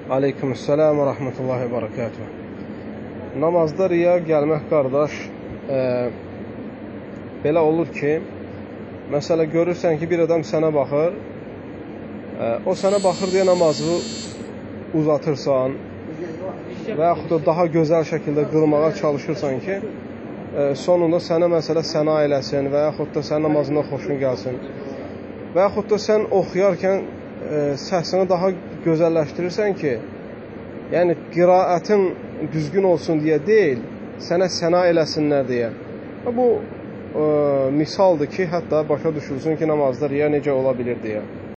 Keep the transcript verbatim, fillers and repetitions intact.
Aleykümselam və rəhmətullahi və barakatuhu. Namazda riya gəlmək, qardaş, e, belə olur ki, məsələ görürsən ki, bir adam sənə baxır, e, o sənə baxır deyə namazı uzatırsan və yaxud da daha gözəl şəkildə qılmağa çalışırsan ki, e, sonunda sənə məsələ səna eləsin və yaxud da sənin namazından xoşun gəlsin və yaxud da sən oxuyarkən e, səhsini daha gözəlləşdirirsən ki, yəni qiraətin düzgün olsun deyə deyil, sənə səna eləsinlər deyə. Bu e, misaldır ki, hətta başa düşülsün ki, namazda riya necə ola bilir deyə.